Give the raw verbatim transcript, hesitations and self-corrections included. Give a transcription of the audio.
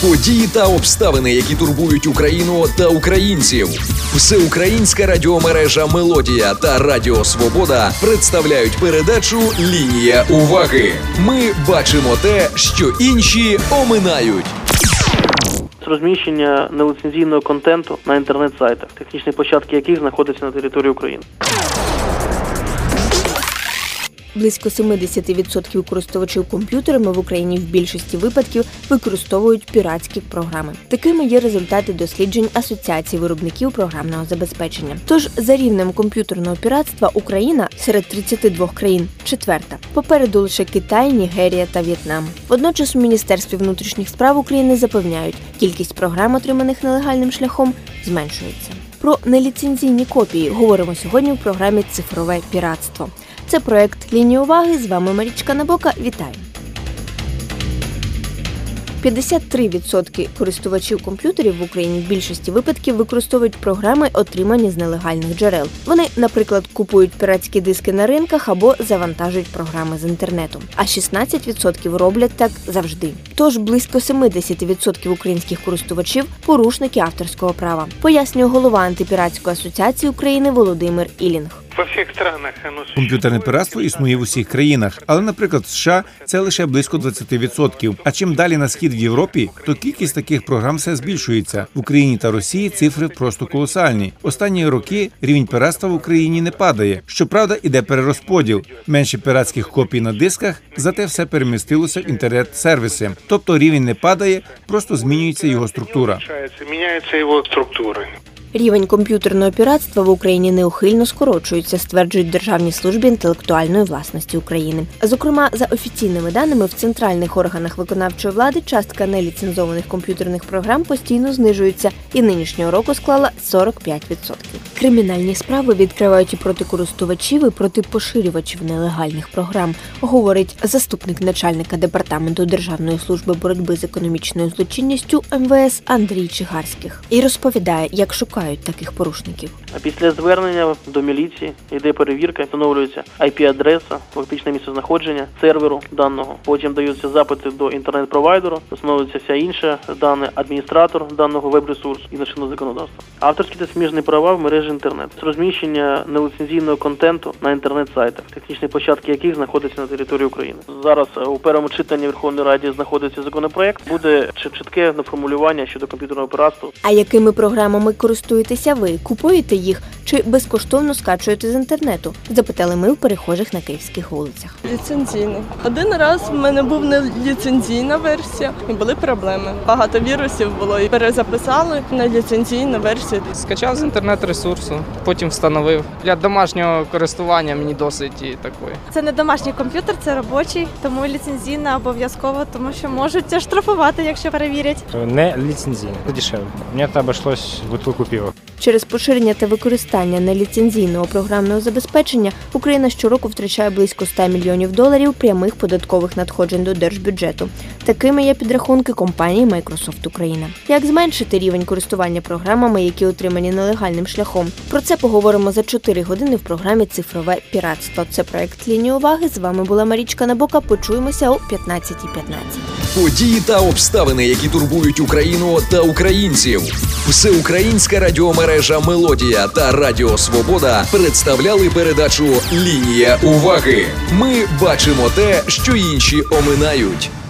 Події та обставини, які турбують Україну та українців. Всеукраїнська радіомережа «Мелодія» та Радіо Свобода представляють передачу «Лінія уваги». Ми бачимо те, що інші оминають. Розміщення неліцензійного контенту на інтернет-сайтах, технічні початки яких знаходяться на території України. Близько сімдесят відсотків користувачів комп'ютерами в Україні в більшості випадків використовують піратські програми. Такими є результати досліджень Асоціації виробників програмного забезпечення. Тож, за рівнем комп'ютерного піратства Україна серед тридцяти двох країн четверта. Попереду лише Китай, Нігерія та В'єтнам. Водночас у Міністерстві внутрішніх справ України запевняють, кількість програм, отриманих нелегальним шляхом, зменшується. Про неліцензійні копії говоримо сьогодні в програмі «Цифрове піратство». Це проект «Лінія уваги». З вами Марічка Набока. Вітаю! п'ятдесят три відсотки користувачів комп'ютерів в Україні в більшості випадків використовують програми, отримані з нелегальних джерел. Вони, наприклад, купують піратські диски на ринках або завантажують програми з інтернету. А шістнадцять відсотків роблять так завжди. Тож близько сімдесят відсотків українських користувачів – порушники авторського права. Пояснює голова антипіратської асоціації України Володимир Ілінг. Комп'ютерне піратство існує в усіх країнах, але, наприклад, в США це лише близько двадцять відсотків. А чим далі на схід в Європі, то кількість таких програм все збільшується. В Україні та Росії цифри просто колосальні. Останні роки рівень піратства в Україні не падає. Щоправда, іде перерозподіл. Менше піратських копій на дисках, зате все перемістилося в інтернет-сервіси. Тобто рівень не падає, просто змінюється його структура. Міняється його структура. Рівень комп'ютерного піратства в Україні неухильно скорочується, стверджують в Державній службі інтелектуальної власності України. Зокрема, за офіційними даними, в центральних органах виконавчої влади частка неліцензованих комп'ютерних програм постійно знижується і нинішнього року склала сорок п'ять відсотків. Кримінальні справи відкривають і проти користувачів, і проти поширювачів нелегальних програм, говорить заступник начальника Департаменту Державної служби боротьби з економічною злочинністю ем ве ес Андрій Чигарських. І розповідає, як шукають таких порушників. А після звернення до міліції йде перевірка, встановлюється ай пі-адреса, фактичне місце знаходження серверу даного. Потім даються запити до інтернет-провайдеру, встановлюються вся інша дані, адміністратор даного веб-ресурсу і чинного законодавства. Авторські та сміжні права в мережі інтернет. Розміщення неліцензійного контенту на інтернет-сайтах, технічні початки яких знаходяться на території України. Зараз у першому читанні Верховної Ради знаходиться законопроект. Буде чітке формулювання щодо комп'ютерного піратства. А якими програмами користуєтеся ви? Купуєте їх чи безкоштовно скачуєте з інтернету? Запитали ми у перехожих на київських вулицях. Ліцензійний. Один раз в мене був не ліцензійна версія і були проблеми. Багато вірусів було і перезаписали на ліцензійну версію. Скачав з інтернет-ресурсу, потім встановив. Для домашнього користування мені досить і такої. Це не домашній комп'ютер, це робочий, тому ліцензійна обов'язково, тому що можуть штрафувати, якщо перевірять. Не ліцензійна, дешевле. Мені це обійшлось бутилку пива. Через поширення та використання неліцензійного програмного забезпечення Україна щороку втрачає близько ста мільйонів доларів прямих податкових надходжень до держбюджету. Такими є підрахунки компанії Microsoft Україна. Як зменшити рівень користування програмами, які отримані нелегальним шляхом? Про це поговоримо за чотири години в програмі «Цифрове піратство». Це проект «Лінія уваги». З вами була Марічка Набока. Почуємося о п'ятнадцятій п'ятнадцять. Події та обставини, які турбують Україну та українців. Всеукраїнська радіомережа «Мелодія» та Радіо Свобода представляли передачу «Лінія уваги». Ми бачимо те, що інші оминають.